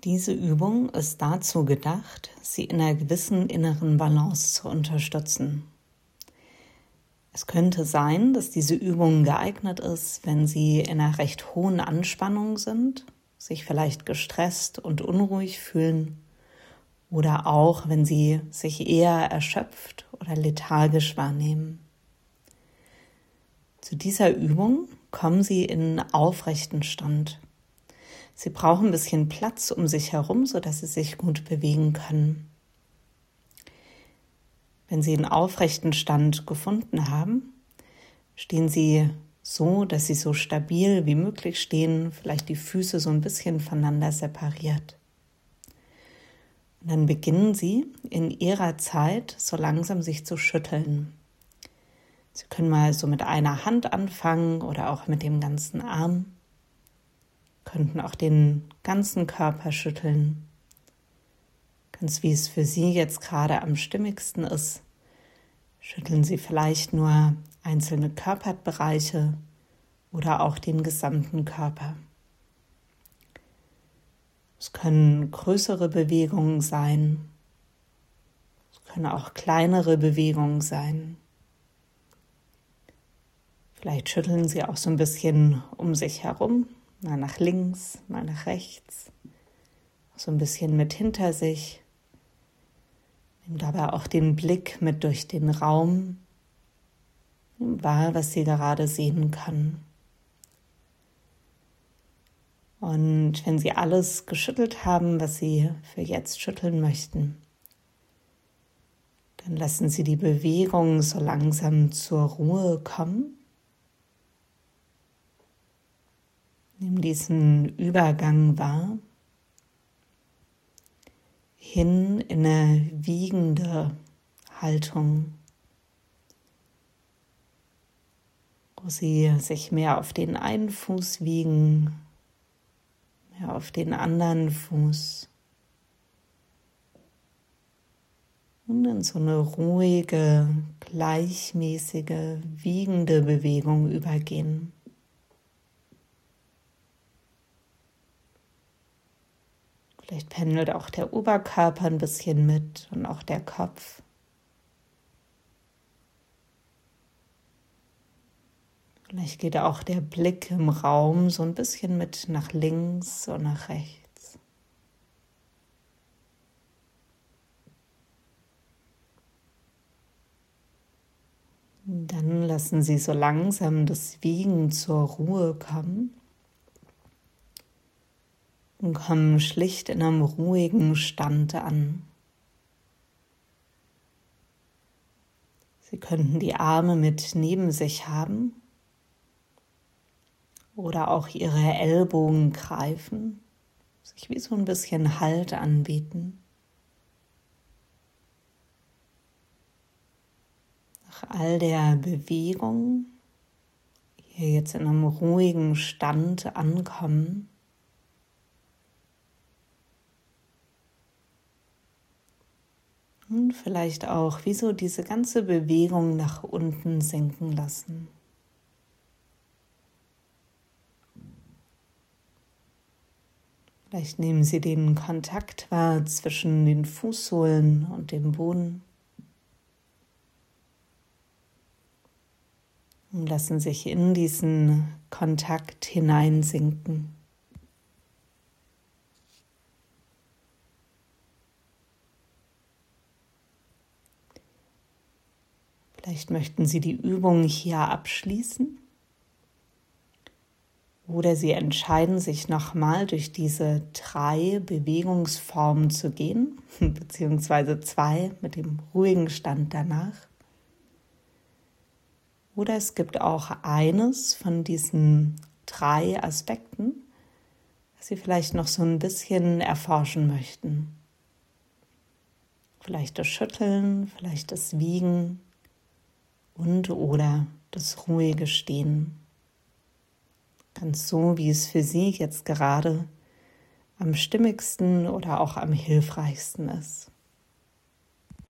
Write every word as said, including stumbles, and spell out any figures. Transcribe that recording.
Diese Übung ist dazu gedacht, Sie in einer gewissen inneren Balance zu unterstützen. Es könnte sein, dass diese Übung geeignet ist, wenn Sie in einer recht hohen Anspannung sind, sich vielleicht gestresst und unruhig fühlen oder auch, wenn Sie sich eher erschöpft oder lethargisch wahrnehmen. Zu dieser Übung kommen Sie in aufrechten Stand. Sie brauchen ein bisschen Platz um sich herum, sodass Sie sich gut bewegen können. Wenn Sie einen aufrechten Stand gefunden haben, stehen Sie so, dass Sie so stabil wie möglich stehen, vielleicht die Füße so ein bisschen voneinander separiert. Und dann beginnen Sie in Ihrer Zeit so langsam sich zu schütteln. Sie können mal so mit einer Hand anfangen oder auch mit dem ganzen Arm. Könnten auch den ganzen Körper schütteln. Ganz wie es für Sie jetzt gerade am stimmigsten ist, schütteln Sie vielleicht nur einzelne Körperbereiche oder auch den gesamten Körper. Es können größere Bewegungen sein, es können auch kleinere Bewegungen sein. Vielleicht schütteln Sie auch so ein bisschen um sich herum, mal nach links, mal nach rechts, so ein bisschen mit hinter sich. Nehmen dabei auch den Blick mit durch den Raum, nehmen wahr, was Sie gerade sehen können. Und wenn Sie alles geschüttelt haben, was Sie für jetzt schütteln möchten, dann lassen Sie die Bewegung so langsam zur Ruhe kommen. Nimm diesen Übergang wahr, hin in eine wiegende Haltung, wo Sie sich mehr auf den einen Fuß wiegen, mehr auf den anderen Fuß und in so eine ruhige, gleichmäßige, wiegende Bewegung übergehen. Vielleicht pendelt auch der Oberkörper ein bisschen mit und auch der Kopf. Vielleicht geht auch der Blick im Raum so ein bisschen mit nach links und nach rechts. Dann lassen Sie so langsam das Wiegen zur Ruhe kommen. Und kommen schlicht in einem ruhigen Stand an. Sie könnten die Arme mit neben sich haben oder auch Ihre Ellbogen greifen, sich wie so ein bisschen Halt anbieten. Nach all der Bewegung hier jetzt in einem ruhigen Stand ankommen. Und vielleicht auch wie so diese ganze Bewegung nach unten sinken lassen. Vielleicht nehmen Sie den Kontakt wahr zwischen den Fußsohlen und dem Boden. Und lassen sich in diesen Kontakt hineinsinken. Vielleicht möchten Sie die Übung hier abschließen oder Sie entscheiden sich nochmal durch diese drei Bewegungsformen zu gehen, beziehungsweise zwei mit dem ruhigen Stand danach. Oder es gibt auch eines von diesen drei Aspekten, das Sie vielleicht noch so ein bisschen erforschen möchten. Vielleicht das Schütteln, vielleicht das Wiegen. Und oder das ruhige Stehen. Ganz so, wie es für Sie jetzt gerade am stimmigsten oder auch am hilfreichsten ist.